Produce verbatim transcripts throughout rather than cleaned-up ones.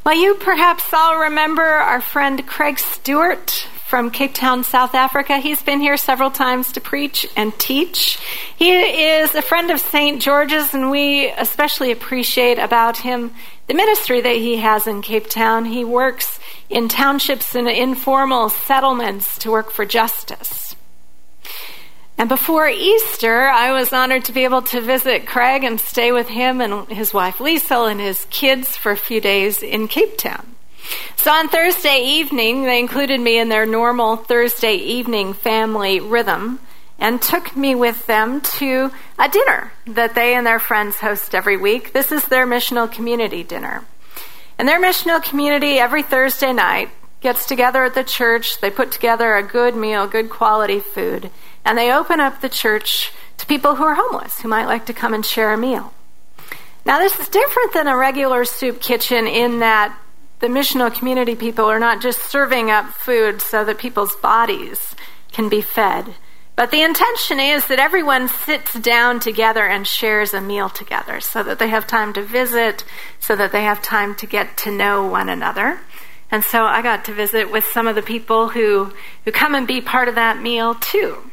Well, you perhaps all remember our friend Craig Stewart from Cape Town, South Africa. He's been here several times to preach and teach. He is a friend of Saint George's, and we especially appreciate about him the ministry that he has in Cape Town. He works in townships and informal settlements to work for justice. And before Easter, I was honored to be able to visit Craig and stay with him and his wife Lisa and his kids for a few days in Cape Town. So on Thursday evening, they included me in their normal Thursday evening family rhythm and took me with them to a dinner that they and their friends host every week. This is their missional community dinner. And their missional community every Thursday night gets together at the church. They put together a good meal, good quality food, and they open up the church to people who are homeless, who might like to come and share a meal. Now, this is different than a regular soup kitchen in that the missional community people are not just serving up food so that people's bodies can be fed, but the intention is that everyone sits down together and shares a meal together so that they have time to visit, so that they have time to get to know one another. And so I got to visit with some of the people who, who come and be part of that meal too.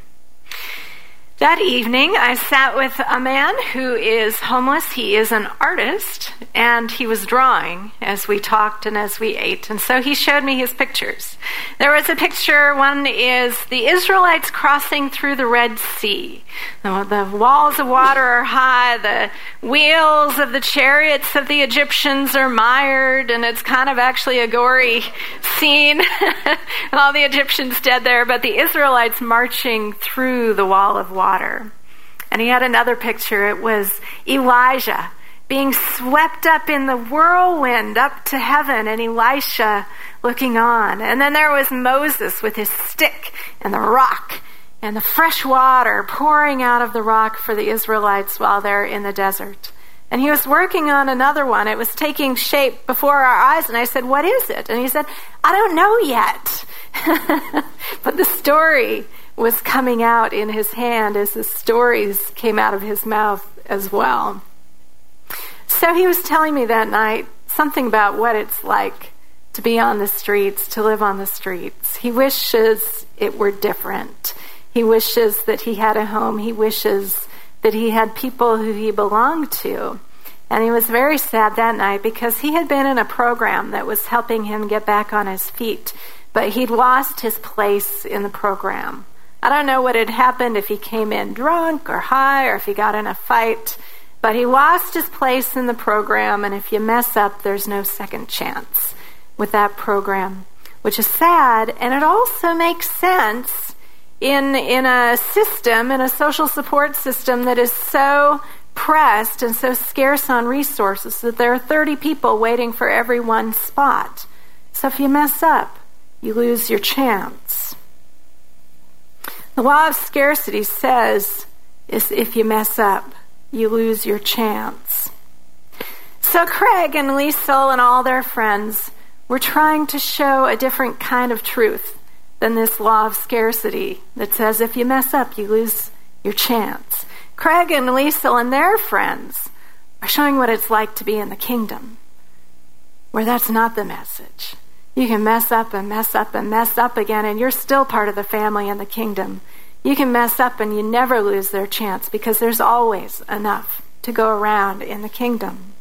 That evening, I sat with a man who is homeless. He is an artist, and he was drawing as we talked and as we ate. And so he showed me his pictures. There was a picture, one is the Israelites crossing through the Red Sea. The, the walls of water are high, the wheels of the chariots of the Egyptians are mired, and it's kind of actually a gory scene. And all the Egyptians dead there, but the Israelites marching through the wall of water. Water. And he had another picture. It was Elijah being swept up in the whirlwind up to heaven, and Elisha looking on. And then there was Moses with his stick and the rock and the fresh water pouring out of the rock for the Israelites while they're in the desert. And he was working on another one. It was taking shape before our eyes, and I said, "What is it?" And he said, "I don't know yet." But the story was coming out in his hand as the stories came out of his mouth as well. So he was telling me that night something about what it's like to be on the streets, to live on the streets. He wishes it were different. He wishes that he had a home. He wishes that he had people who he belonged to. And he was very sad that night because he had been in a program that was helping him get back on his feet, but he'd lost his place in the program. I don't know what had happened, if he came in drunk or high or if he got in a fight, but he lost his place in the program, and if you mess up, there's no second chance with that program, which is sad, and it also makes sense in, in a system, in a social support system that is so pressed and so scarce on resources that there are thirty people waiting for every one spot. So if you mess up, you lose your chance. The law of scarcity says is if you mess up, you lose your chance. So Craig and Liesl and all their friends were trying to show a different kind of truth than this law of scarcity that says if you mess up, you lose your chance. Craig and Liesl and their friends are showing what it's like to be in the kingdom, where that's not the message. You can mess up and mess up and mess up again, and you're still part of the family in the kingdom. You can mess up and you never lose their chance because there's always enough to go around in the kingdom.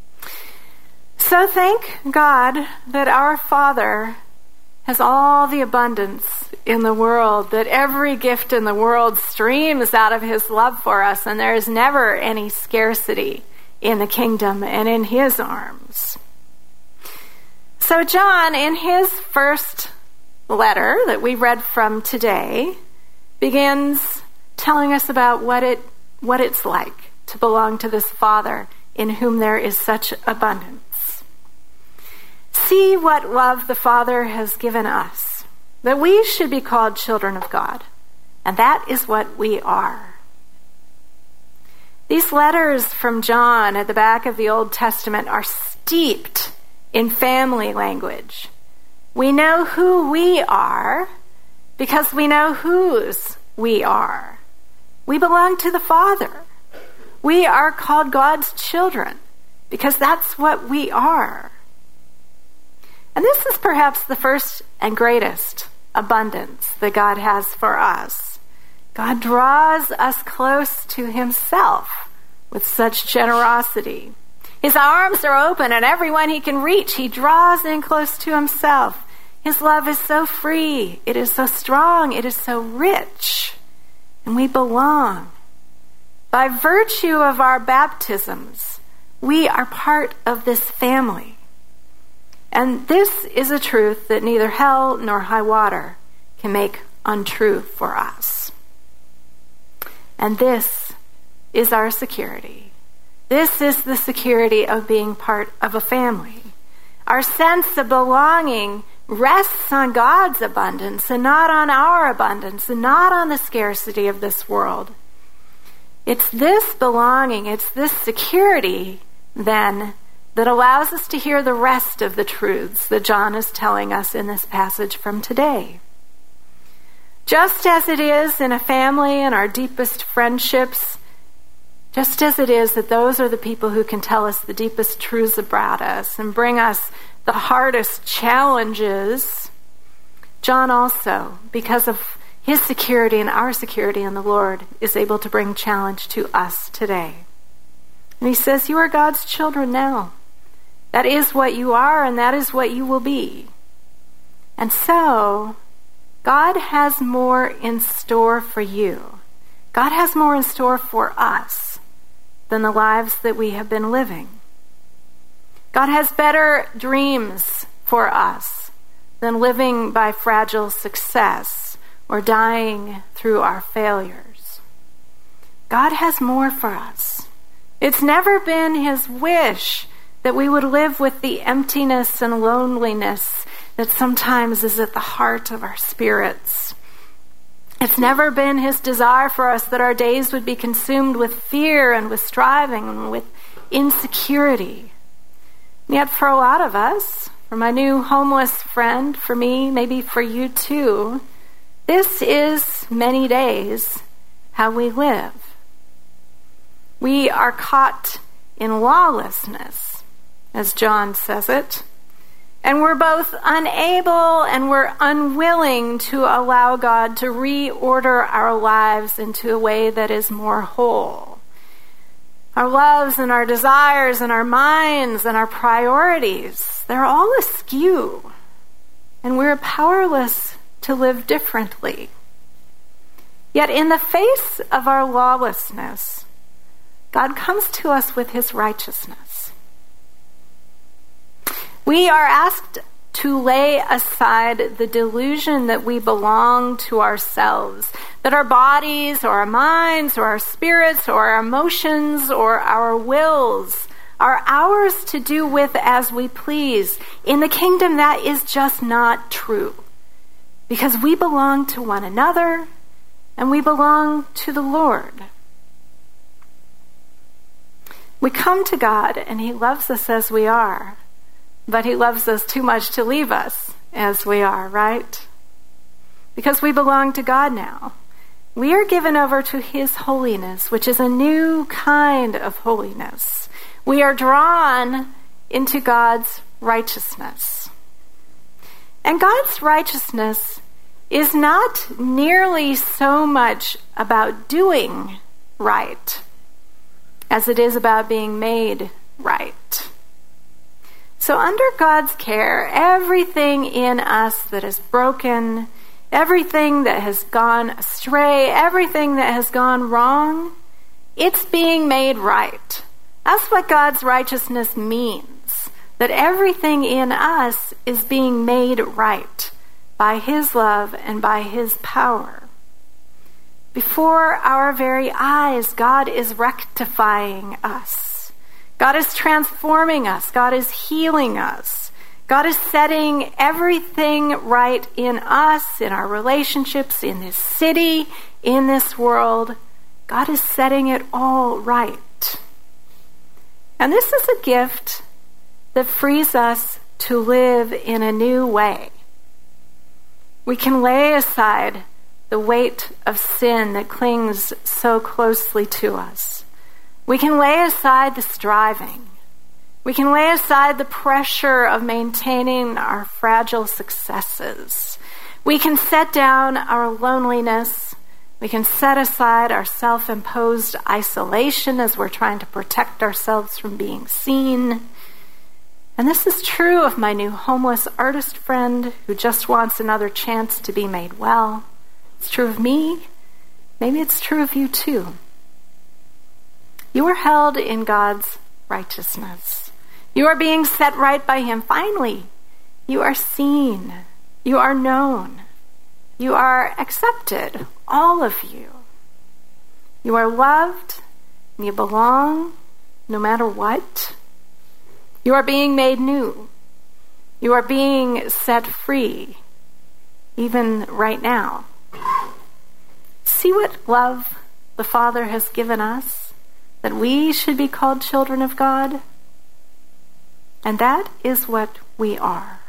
So thank God that our Father has all the abundance in the world, that every gift in the world streams out of his love for us, and there is never any scarcity in the kingdom and in his arms. So John, in his first letter that we read from today, begins telling us about what it what it's like to belong to this Father in whom there is such abundance. See what love the Father has given us, that we should be called children of God, and that is what we are. These letters from John at the back of the Old Testament are steeped in family language. We know who we are because we know whose we are. We belong to the Father. We are called God's children because that's what we are. And this is perhaps the first and greatest abundance that God has for us. God draws us close to himself with such generosity. His arms are open, and everyone he can reach, he draws in close to himself. His love is so free, it is so strong, it is so rich, and we belong. By virtue of our baptisms, we are part of this family. And this is a truth that neither hell nor high water can make untrue for us. And this is our security. This is the security of being part of a family. Our sense of belonging rests on God's abundance and not on our abundance and not on the scarcity of this world. It's this belonging, it's this security, then, that allows us to hear the rest of the truths that John is telling us in this passage from today. Just as it is in a family and our deepest friendships, just as it is that those are the people who can tell us the deepest truths about us and bring us the hardest challenges, John also, because of his security and our security in the Lord, is able to bring challenge to us today. And he says, you are God's children now. That is what you are, and that is what you will be. And so, God has more in store for you. God has more in store for us than the lives that we have been living. God has better dreams for us than living by fragile success or dying through our failures. God has more for us. It's never been his wish that we would live with the emptiness and loneliness that sometimes is at the heart of our spirits. It's never been his desire for us that our days would be consumed with fear and with striving and with insecurity. And yet for a lot of us, for my new homeless friend, for me, maybe for you too, this is many days how we live. We are caught in lawlessness, as John says it, and we're both unable and we're unwilling to allow God to reorder our lives into a way that is more whole. Our loves and our desires and our minds and our priorities, they're all askew, and we're powerless to live differently. Yet in the face of our lawlessness, God comes to us with his righteousness. We are asked to lay aside the delusion that we belong to ourselves, that our bodies or our minds or our spirits or our emotions or our wills are ours to do with as we please. In the kingdom, that is just not true, because we belong to one another and we belong to the Lord. We come to God and he loves us as we are, but he loves us too much to leave us as we are, right? Because we belong to God now. We are given over to his holiness, which is a new kind of holiness. We are drawn into God's righteousness. And God's righteousness is not nearly so much about doing right as it is about being made right. So under God's care, everything in us that is broken, everything that has gone astray, everything that has gone wrong, it's being made right. That's what God's righteousness means, that everything in us is being made right by his love and by his power. Before our very eyes, God is rectifying us. God is transforming us. God is healing us. God is setting everything right in us, in our relationships, in this city, in this world. God is setting it all right. And this is a gift that frees us to live in a new way. We can lay aside the weight of sin that clings so closely to us. We can lay aside the striving. We can lay aside the pressure of maintaining our fragile successes. We can set down our loneliness. We can set aside our self-imposed isolation as we're trying to protect ourselves from being seen. And this is true of my new homeless artist friend who just wants another chance to be made well. It's true of me. Maybe it's true of you too. You are held in God's righteousness. You are being set right by Him. Finally, you are seen. You are known. You are accepted, all of you. You are loved, and you belong no matter what. You are being made new. You are being set free, even right now. See what love the Father has given us, that we should be called children of God. And that is what we are.